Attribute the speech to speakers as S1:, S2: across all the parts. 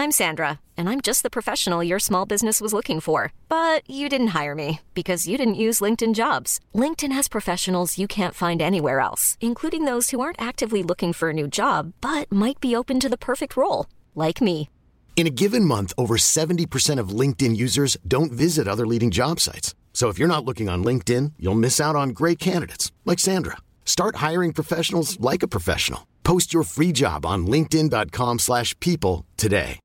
S1: I'm Sandra, and I'm just the professional your small business was looking for. But you didn't hire me because you didn't use LinkedIn Jobs. LinkedIn has professionals you can't find anywhere else, including those who aren't actively looking for a new job, but might be open to the perfect role, like me.
S2: In a given month, over 70% of LinkedIn users don't visit other leading job sites. So if you're not looking on LinkedIn, you'll miss out on great candidates like Sandra. Start hiring professionals like a professional. Post your free job on linkedin.com/people today.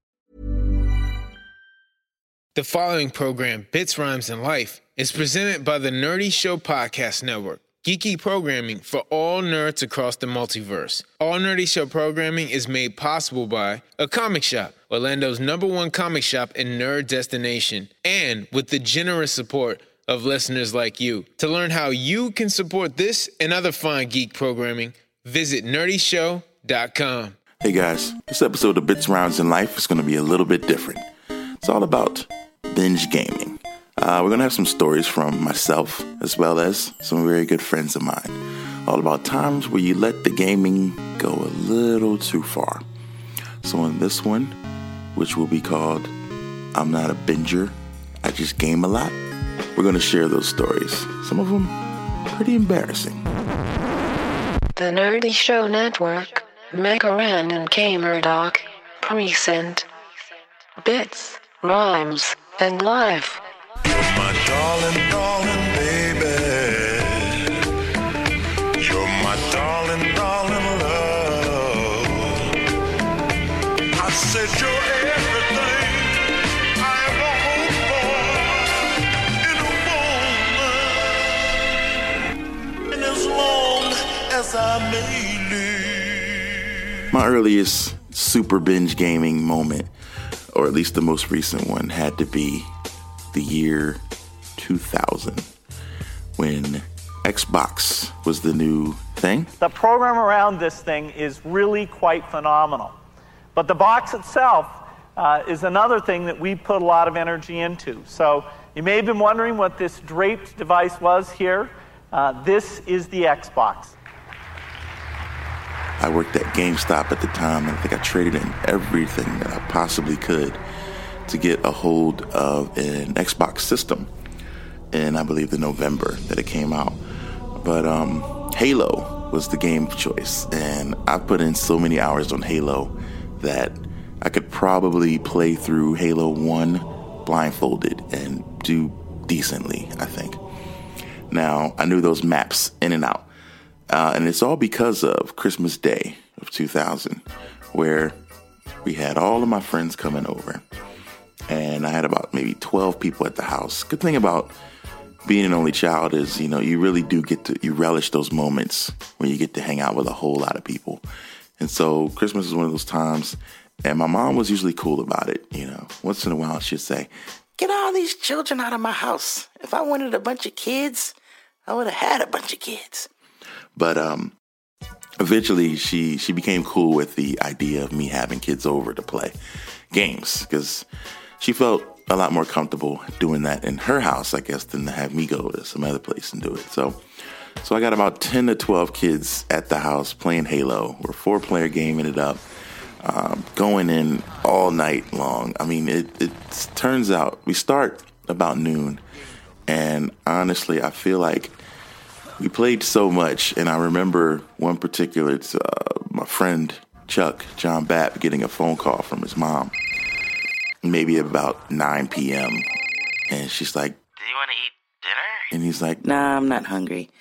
S3: The following program, Bits, Rhymes, and Life, is presented by the Nerdy Show Podcast Network. Geeky programming for all nerds across the multiverse. All Nerdy Show programming is made possible by A Comic Shop, Orlando's #1 comic shop and nerd destination, and with the generous support of listeners like you. To learn how you can support this and other fine geek programming, visit nerdyshow.com.
S4: Hey guys, this episode of Bits, Rhymes, and Life is going to be a little bit different. It's all about binge gaming. We're going to have some stories from myself as well as some very good friends of mine. All about times where you let the gaming go a little too far. So in this one, which will be called I'm Not a Binger, I Just Game a Lot, we're going to share those stories. Some of them pretty embarrassing.
S5: The Nerdy Show Network, Megaran and Gamerdoc, present Bits, Rhymes, and Life.
S6: You're my darling, darling baby. You're my darling, darling love. I said you're everything I ever hoped for in a woman. And as long as I may live.
S4: My earliest super binge gaming moment, or at least the most recent one, had to be the year 2000, when Xbox was the new thing.
S7: The program around this thing is really quite phenomenal. But the box itself is another thing that we put a lot of energy into. So you may have been wondering what this draped device was here. This is the Xbox.
S4: I worked at GameStop at the time, and I think I traded in everything that I possibly could to get a hold of an Xbox system in, I believe, the November that it came out. But Halo was the game of choice, and I put in so many hours on Halo that I could probably play through Halo 1 blindfolded and do decently, I think. Now, I knew those maps in and out, and it's all because of Christmas Day of 2000, where we had all of my friends coming over. And I had about maybe 12 people at the house. Good thing about being an only child is, you really do you relish those moments when you get to hang out with a whole lot of people. And so Christmas is one of those times, and my mom was usually cool about it. Once in a while she'd say, "Get all these children out of my house. If I wanted a bunch of kids, I would have had a bunch of kids." But eventually she became cool with the idea of me having kids over to play games, because she felt a lot more comfortable doing that in her house, I guess, than to have me go to some other place and do it. So I got about 10 to 12 kids at the house playing Halo. We're a 4-player game, ended up going in all night long. I mean, it turns out we start about noon, and honestly, I feel like we played so much. And I remember one particular, my friend Chuck, John Bapp, getting a phone call from his mom, maybe about 9 p.m. And she's like,
S8: "Do you want to eat dinner?"
S4: And he's like,
S8: "Nah, I'm not hungry."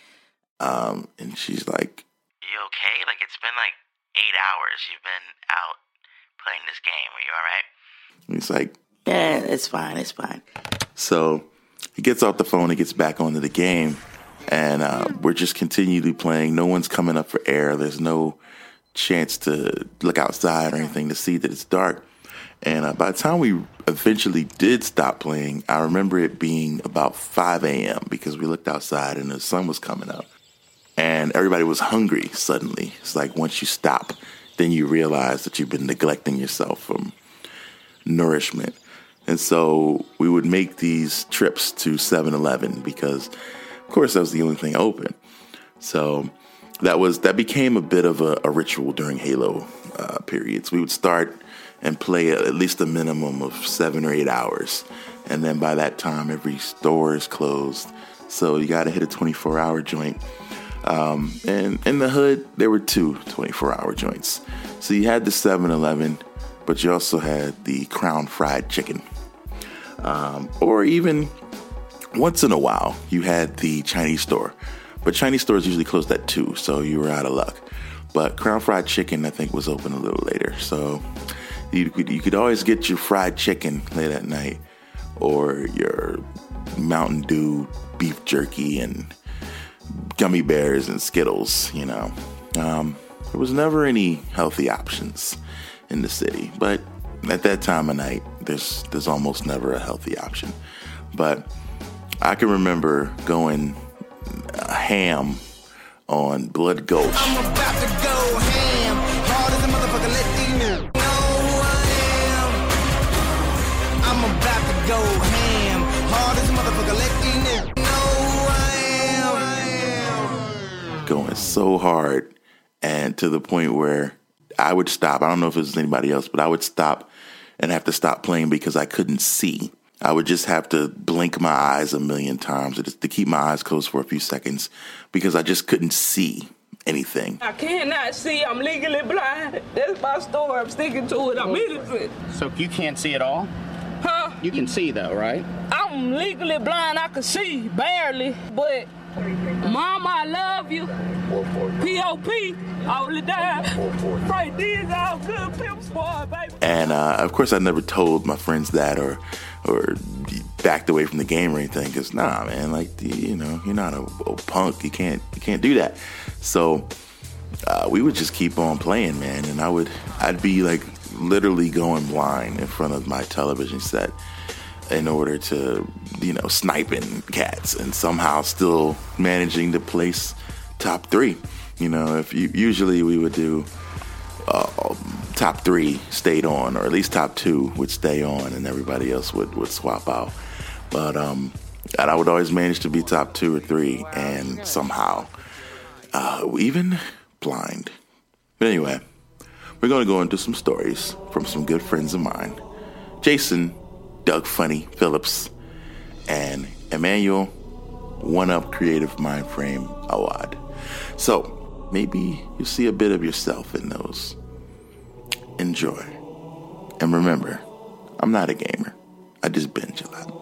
S4: And she's like,
S8: "You okay? Like, it's been like 8 hours. You've been out playing this game. Are you all right?"
S4: And he's like,
S8: "Yeah, it's fine. It's fine."
S4: So he gets off the phone and gets back onto the game. And we're just continually playing. No one's coming up for air. There's no chance to look outside or anything to see that it's dark. And by the time we eventually did stop playing, I remember it being about 5 a.m. because we looked outside and the sun was coming up. And everybody was hungry suddenly. It's like once you stop, then you realize that you've been neglecting yourself from nourishment. And so we would make these trips to 7-Eleven because, of course, that was the only thing open. So that became a bit of a ritual during Halo periods. We would start and play at least a minimum of 7 or 8 hours. And then by that time, every store is closed. So you got to hit a 24-hour joint. And in the hood, there were 2 24-hour joints. So you had the 7-Eleven, but you also had the Crown Fried Chicken. Or even once in a while, you had the Chinese store. But Chinese stores usually closed at 2, so you were out of luck. But Crown Fried Chicken, I think, was open a little later. So you could always get your fried chicken late at night, or your Mountain Dew beef jerky and gummy bears and Skittles, you know. There was never any healthy options in the city. But at that time of night, there's almost never a healthy option. But I can remember going ham on Blood Gulch.
S9: I'm about to go ham, hard as a motherfucker, let these know who I am. I'm about to go ham, hard as a motherfucker, let these know who I am.
S4: Going so hard, and to the point where I would stop. I don't know if it was anybody else, but I would stop and have to stop playing because I couldn't see. I would just have to blink my eyes a million times to keep my eyes closed for a few seconds because I just couldn't see anything.
S10: I cannot see. I'm legally blind. That's my story. I'm sticking to it. I'm innocent.
S11: So you can't see at all?
S10: Huh?
S11: You can see though, right?
S10: I'm legally blind. I can see, barely. But, Mama, I love you. P.O.P. Only die. Right, these all good pimp squad, baby.
S4: And, of course, I never told my friends that or backed away from the game or anything, because nah, man, like, you know, you're not a punk. You can't do that. So we would just keep on playing, man, and I'd be like literally going blind in front of my television set in order to, you know, sniping cats and somehow still managing to place top 3. You know, usually we would do top 3 stayed on, or at least top 2 would stay on, and everybody else would swap out. But and I would always manage to be top 2 or 3, and somehow even blind. But anyway, we're going to go into some stories from some good friends of mine, Jason, Doug Funny Phillips, and Emmanuel One Up Creative Mindframe Awad. So maybe you see a bit of yourself in those. Enjoy. And remember, I'm not a gamer. I just binge a lot.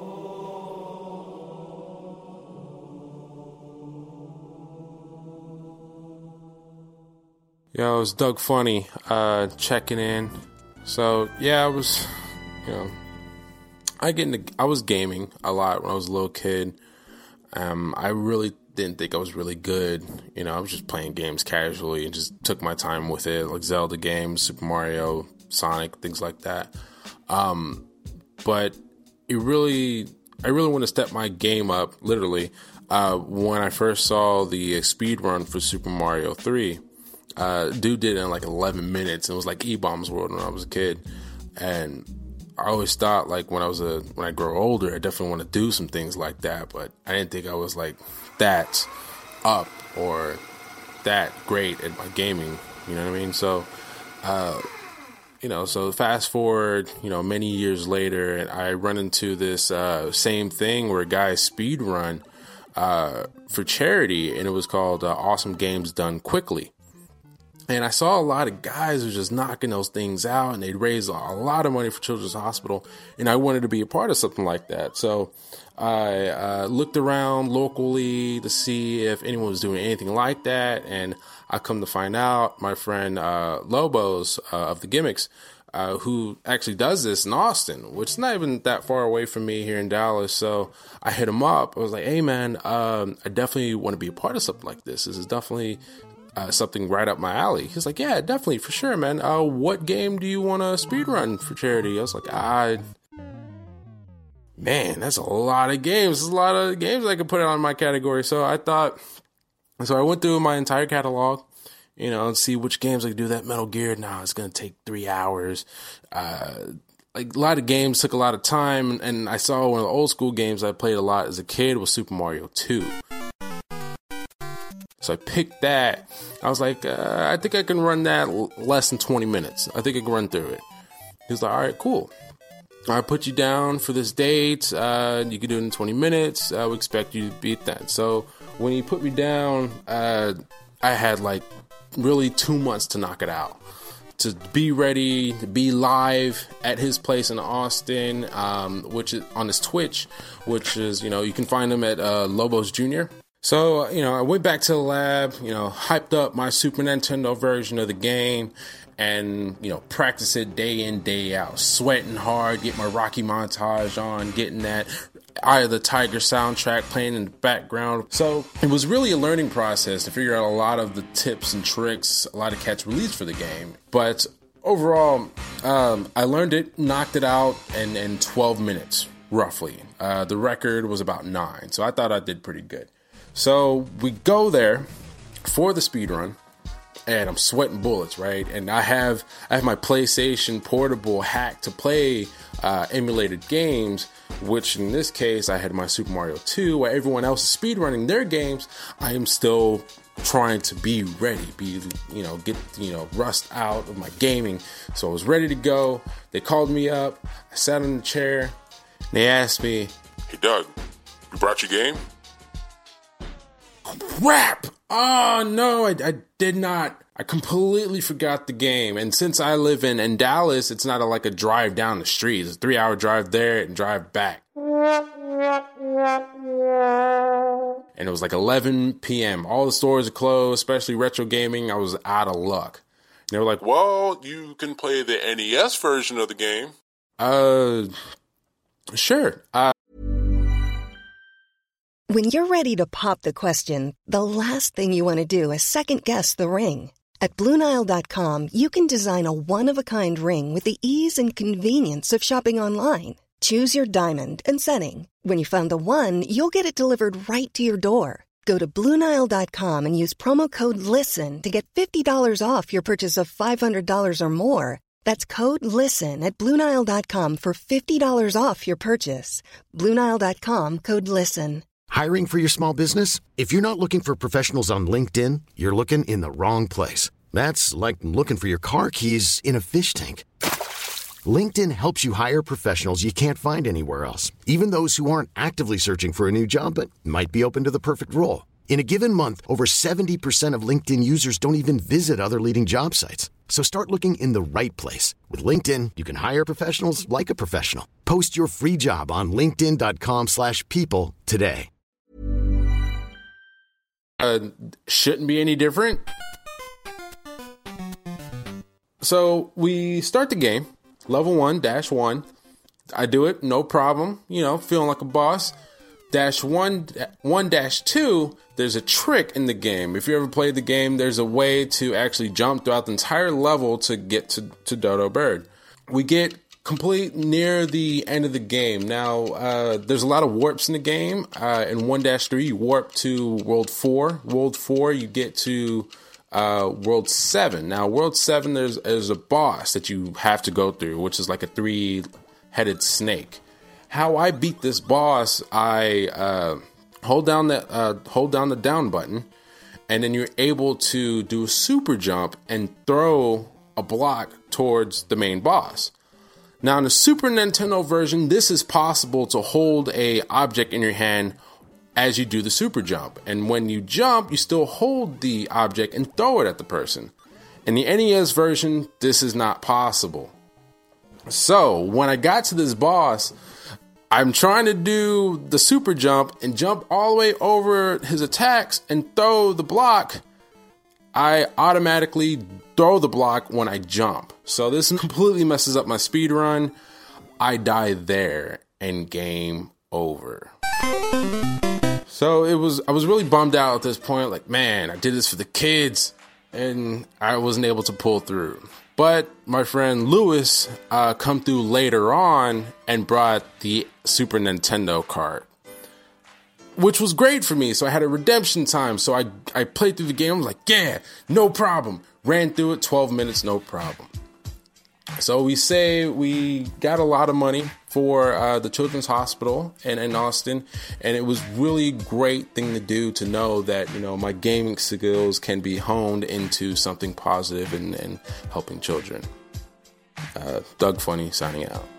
S12: Yo, it's Doug Funny, checking in. So, yeah, I was, you know, I was gaming a lot when I was a little kid. I really didn't think I was really good. You know, I was just playing games casually and just took my time with it, like Zelda games, Super Mario, Sonic, things like that. But I really want to step my game up, literally, when I first saw the speed run for Super Mario 3. Dude did it in like 11 minutes, and it was like E-Bombs World when I was a kid. And I always thought, like, when I grow older, I definitely want to do some things like that, but I didn't think I was like that up or that great at my gaming, you know what I mean? So, you know, so fast forward, you know, many years later, and I run into this same thing where a guy speed run for charity, and it was called Awesome Games Done Quickly. And I saw a lot of guys who were just knocking those things out, and they'd raise a lot of money for Children's Hospital, and I wanted to be a part of something like that. So I looked around locally to see if anyone was doing anything like that, and I come to find out my friend Lobos of the Gimmicks, who actually does this in Austin, which is not even that far away from me here in Dallas. So I hit him up. I was like, hey, man, I definitely want to be a part of something like this. This is definitely something right up my alley. He's like, yeah, definitely, for sure, man. What game do you want to speedrun for charity? I was like, man, that's a lot of games. There's a lot of games I could put on my category. So I went through my entire catalog, you know, and see which games I could do that. Metal Gear, it's going to take 3 hours. Like a lot of games took a lot of time. And I saw one of the old school games I played a lot as a kid was Super Mario 2. So I picked that. I was like, I think I can run that less than 20 minutes. I think I can run through it. He was like, all right, cool. I put you down for this date. You can do it in 20 minutes. We expect you to beat that. So when he put me down, I had like really 2 months to knock it out, to be ready, to be live at his place in Austin, which is on his Twitch, which is, you can find him at Lobos Jr. So, I went back to the lab, hyped up my Super Nintendo version of the game and, practice it day in, day out, sweating hard, get my Rocky montage on, getting that Eye of the Tiger soundtrack playing in the background. So it was really a learning process to figure out a lot of the tips and tricks, a lot of catch release for the game. But overall, I learned it, knocked it out in 12 minutes, roughly. The record was about 9, so I thought I did pretty good. So we go there for the speed run, and I'm sweating bullets, right? And I have my PlayStation Portable hacked to play emulated games, which in this case I had my Super Mario 2, where everyone else is speedrunning their games. I am still trying to be ready, get rust out of my gaming. So I was ready to go. They called me up. I sat in the chair. And they asked me,
S13: "Hey Doug, you brought your game?"
S12: Crap! Oh no, I did not. I completely forgot the game. And since I live in Dallas, it's not like a drive down the street. It's a 3-hour drive there and drive back. And it was like 11 p.m. All the stores are closed, especially retro gaming. I was out of luck. And they were like,
S13: "Well, you can play the NES version of the game."
S12: Sure.
S14: When you're ready to pop the question, the last thing you want to do is second-guess the ring. At BlueNile.com, you can design a one-of-a-kind ring with the ease and convenience of shopping online. Choose your diamond and setting. When you find the one, you'll get it delivered right to your door. Go to BlueNile.com and use promo code LISTEN to get $50 off your purchase of $500 or more. That's code LISTEN at BlueNile.com for $50 off your purchase. BlueNile.com, code LISTEN.
S2: Hiring for your small business? If you're not looking for professionals on LinkedIn, you're looking in the wrong place. That's like looking for your car keys in a fish tank. LinkedIn helps you hire professionals you can't find anywhere else, even those who aren't actively searching for a new job but might be open to the perfect role. In a given month, over 70% of LinkedIn users don't even visit other leading job sites. So start looking in the right place. With LinkedIn, you can hire professionals like a professional. Post your free job on linkedin.com/people today.
S12: Shouldn't be any different. So we start the game, level 1-1. I do it, no problem, feeling like a boss. -1-2, there's a trick in the game. If you ever played the game, there's a way to actually jump throughout the entire level to get to Dodo Bird. We get complete near the end of the game. Now, there's a lot of warps in the game. In 1-3, you warp to World 4. World 4, you get to World 7. Now, World 7, there's a boss that you have to go through, which is like a 3-headed snake. How I beat this boss, I hold down the down button, and then you're able to do a super jump and throw a block towards the main boss. Now, in the Super Nintendo version, this is possible to hold a object in your hand as you do the super jump. And when you jump, you still hold the object and throw it at the person. In the NES version, this is not possible. So, when I got to this boss, I'm trying to do the super jump and jump all the way over his attacks and throw the block. I automatically throw the block when I jump. So this completely messes up my speed run. I die there and game over. So I was really bummed out at this point. Like, man, I did this for the kids and I wasn't able to pull through. But my friend Lewis come through later on and brought the Super Nintendo cart, which was great for me. So I had a redemption time. So I played through the game. I was like, yeah, no problem. Ran through it, 12 minutes, no problem. So we got a lot of money for the Children's Hospital in Austin. And it was really great thing to do, to know that, my gaming skills can be honed into something positive and helping children. Doug Funny signing out.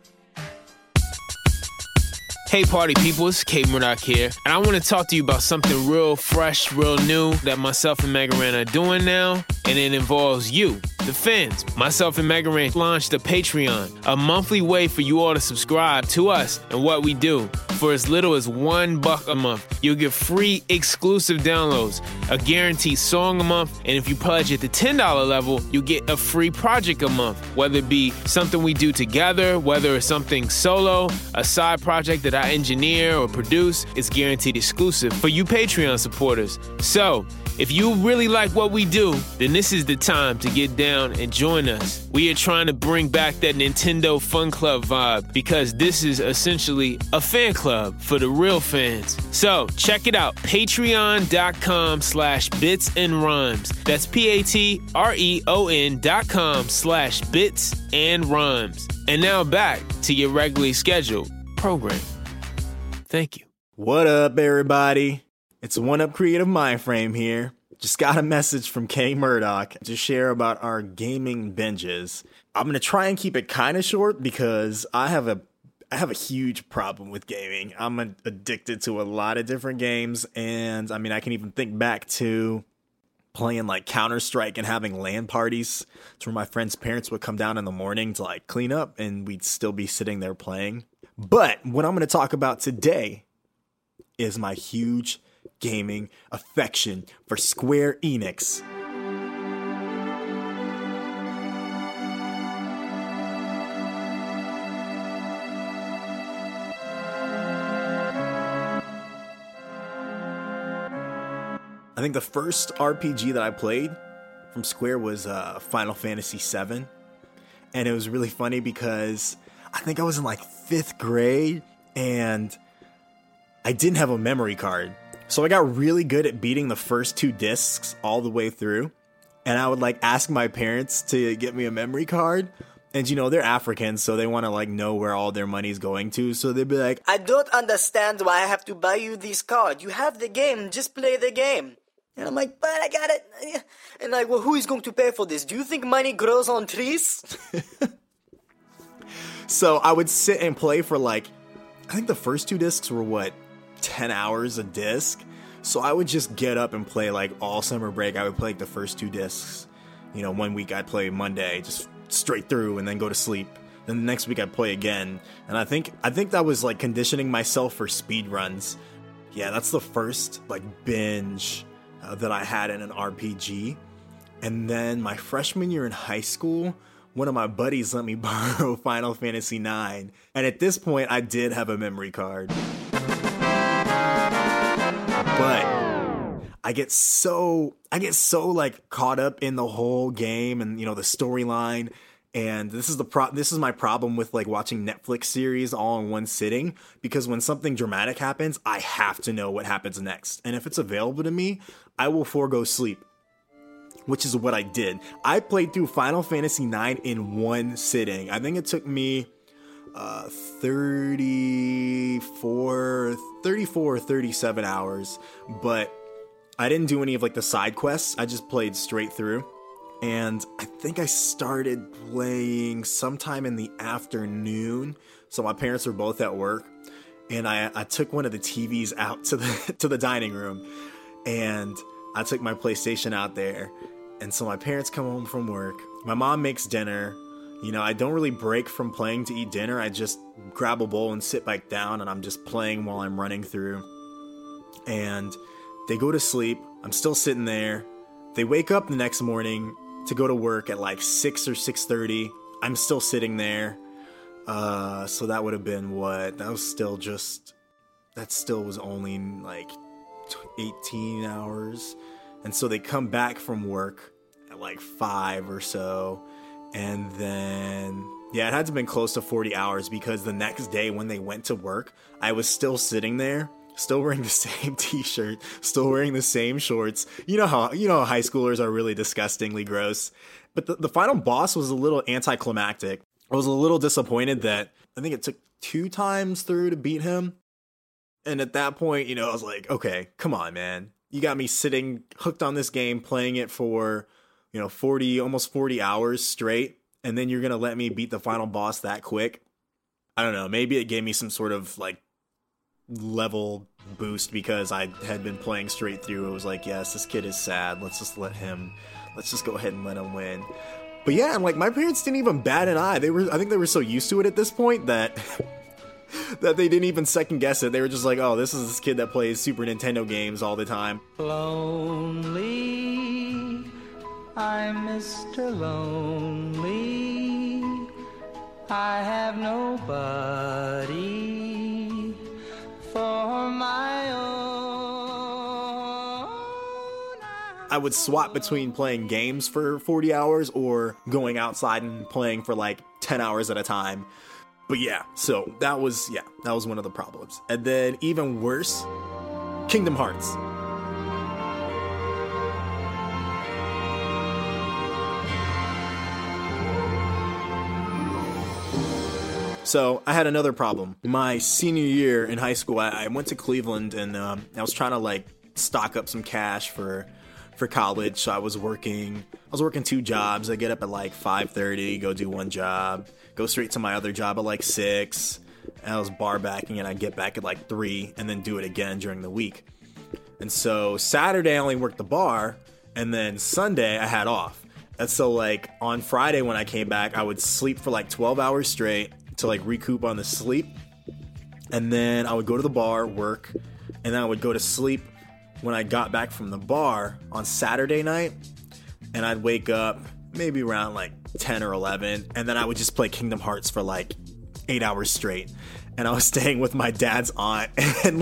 S3: Hey party people, it's Kate Murdoch here, and I want to talk to you about something real fresh, real new that myself and Mega Ran are doing now, and it involves you, the fans. Myself and Mega Ran launched a Patreon, a monthly way for you all to subscribe to us and what we do. For as little as $1 a month, you'll get free exclusive downloads, a guaranteed song a month, and if you pledge at the $10 level, you'll get a free project a month, whether it be something we do together, whether it's something solo, a side project that I engineer or produce, it's guaranteed exclusive for you Patreon supporters. So, if you really like what we do, then this is the time to get down and join us. We are trying to bring back that Nintendo Fun Club vibe because this is essentially a fan club for the real fans. So check it out, patreon.com/bitsandrhymes. That's patreon.com/bitsandrhymes. And now back to your regularly scheduled program. Thank you.
S15: What up, everybody? It's One Up Creative Mindframe here. Just got a message from K Murdoch to share about our gaming binges. I'm going to try and keep it kind of short because I have a huge problem with gaming. I'm addicted to a lot of different games, and I mean, I can even think back to playing like Counter-Strike and having LAN parties to where my friends' parents would come down in the morning to like clean up, and we'd still be sitting there playing. But what I'm going to talk about today is my huge gaming affection for Square Enix. I think the first RPG that I played from Square was Final Fantasy VII. And it was really funny because I think I was in like 5th grade and I didn't have a memory card. So I got really good at beating the first 2 discs all the way through. And I would like ask my parents to get me a memory card. And you know, they're African, so they want to like know where all their money's going to. So they'd be like,
S16: I don't understand why I have to buy you this card. You have the game, just play the game. And I'm like, but I got it. And like, well, who is going to pay for this? Do you think money grows on trees?
S15: So I would sit and play for like, I think the first 2 discs were what? 10 hours a disc. So I would just get up and play like all summer break. I would play like the first 2 discs. You know, one week I'd play Monday, just straight through and then go to sleep. Then the next week I'd play again. And I think that was like conditioning myself for speed runs. Yeah, that's the first like binge that I had in an RPG. And then my freshman year in high school, one of my buddies let me borrow Final Fantasy IX. And at this point I did have a memory card. But I get so like caught up in the whole game and, you know, the storyline. And this is my problem with like watching Netflix series all in one sitting, because when something dramatic happens, I have to know what happens next. And if it's available to me, I will forego sleep, which is what I did. I played through Final Fantasy IX in one sitting. I think it took me 34 or 37 hours, but I didn't do any of like the side quests. I just played straight through. And I think I started playing sometime in the afternoon. So my parents were both at work, and I took one of the TVs out to the dining room, and I took my PlayStation out there. And so my parents come home from work. My mom makes dinner. You know, I don't really break from playing to eat dinner. I just grab a bowl and sit back down, and I'm just playing while I'm running through. And they go to sleep. I'm still sitting there. They wake up the next morning to go to work at like 6 or 6:30. I'm still sitting there. So that would have been what? That still was only like 18 hours. And so they come back from work at like 5 or so. And then, yeah, it had to have been close to 40 hours because the next day when they went to work, I was still sitting there, still wearing the same t-shirt, still wearing the same shorts. You know how high schoolers are really disgustingly gross. But the final boss was a little anticlimactic. I was a little disappointed that I think it took 2 times through to beat him. And at that point, you know, I was like, okay, come on, man. You got me sitting hooked on this game, playing it for, you know, almost 40 hours straight. and then you're going to let me beat the final boss that quick? I don't know. Maybe it gave me some sort of like level boost because I had been playing straight through. It was like, yes, this kid is sad. Let's just go ahead and let him win. But yeah, and like my parents didn't even bat an eye. I think they were so used to it at this point that that they didn't even second guess it. They were just like, oh, this is this kid that plays Super Nintendo games all the time.
S17: Lonely, I'm Mr. Lonely. I have nobody for my own.
S15: I would swap between playing games for 40 hours or going outside and playing for like 10 hours at a time. But yeah, so that was one of the problems. And then even worse, Kingdom Hearts. So I had another problem. My senior year in high school, I went to Cleveland and I was trying to like stock up some cash for college. So I was working 2 jobs. I get up at like 5:30, go do one job, go straight to my other job at like 6. And I was bar backing and I'd get back at like 3 and then do it again during the week. And so Saturday I only worked the bar and then Sunday I had off. And so like on Friday when I came back, I would sleep for like 12 hours straight to like recoup on the sleep. And then I would go to the bar, work, and then I would go to sleep when I got back from the bar on Saturday night. And I'd wake up maybe around like 10 or 11, and then I would just play Kingdom Hearts for like 8 hours straight. And I was staying with my dad's aunt, and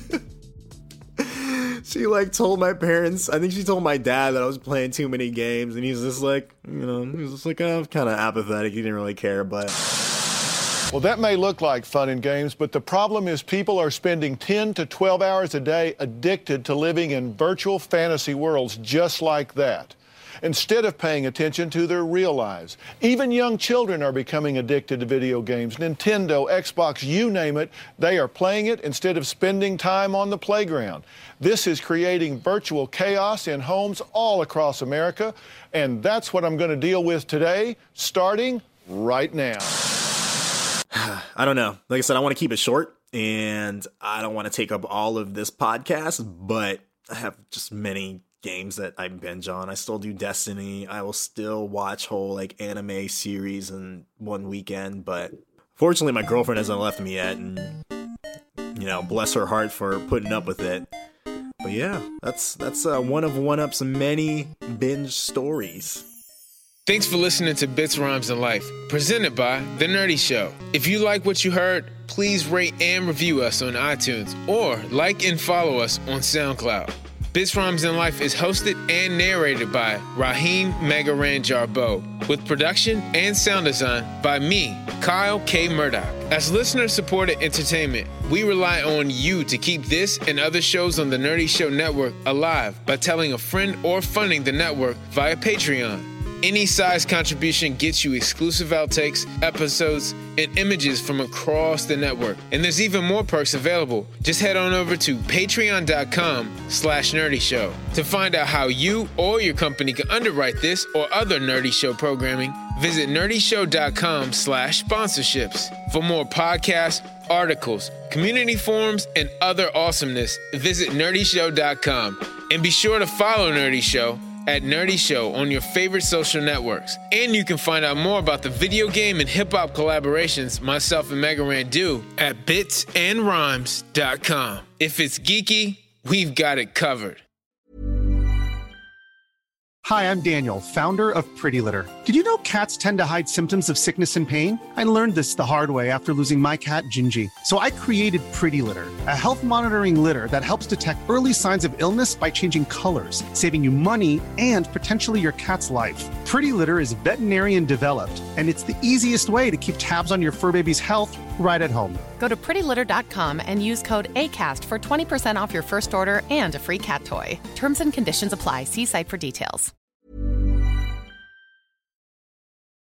S15: she like told my parents, I think she told my dad that I was playing too many games, and he's just like, I'm kind of apathetic. He didn't really care, but...
S18: Well, that may look like fun and games, but the problem is people are spending 10 to 12 hours a day addicted to living in virtual fantasy worlds just like that, instead of paying attention to their real lives. Even young children are becoming addicted to video games. Nintendo, Xbox, you name it, they are playing it instead of spending time on the playground. This is creating virtual chaos in homes all across America, and that's what I'm going to deal with today, starting right now.
S15: I don't know. Like I said, I want to keep it short, and I don't want to take up all of this podcast, but I have just many games that I binge on. I still do Destiny. I will still watch whole like anime series in one weekend, but fortunately my girlfriend hasn't left me yet, and bless her heart for putting up with it. But yeah, that's one of One-Up's many binge stories.
S3: Thanks for listening to Bits, Rhymes, and Life, presented by The Nerdy Show. If you like what you heard, please rate and review us on iTunes, or like and follow us on SoundCloud. Bits, Rhymes, and Life is hosted and narrated by Raheem Megaran Jarbo, with production and sound design by me, Kyle K. Murdoch. As listener-supported entertainment, we rely on you to keep this and other shows on the Nerdy Show Network alive by telling a friend or funding the network via Patreon. Any size contribution gets you exclusive outtakes, episodes, and images from across the network. And there's even more perks available. Just head on over to patreon.com/nerdyshow to find out how you or your company can underwrite this or other Nerdy Show programming. Visit nerdyshow.com/sponsorships. For more podcasts, articles, community forums, and other awesomeness, visit nerdyshow.com. And be sure to follow Nerdy Show at Nerdy Show on your favorite social networks. And you can find out more about the video game and hip-hop collaborations myself and Megaran do at bitsandrhymes.com. If it's geeky, we've got it covered.
S19: Hi, I'm Daniel, founder of Pretty Litter. Did you know cats tend to hide symptoms of sickness and pain? I learned this the hard way after losing my cat, Gingy. So I created Pretty Litter, a health monitoring litter that helps detect early signs of illness by changing colors, saving you money and potentially your cat's life. Pretty Litter is veterinarian developed, and it's the easiest way to keep tabs on your fur baby's health right at home.
S20: Go to prettylitter.com and use code ACAST for 20% off your first order and a free cat toy. Terms and conditions apply. See site for details.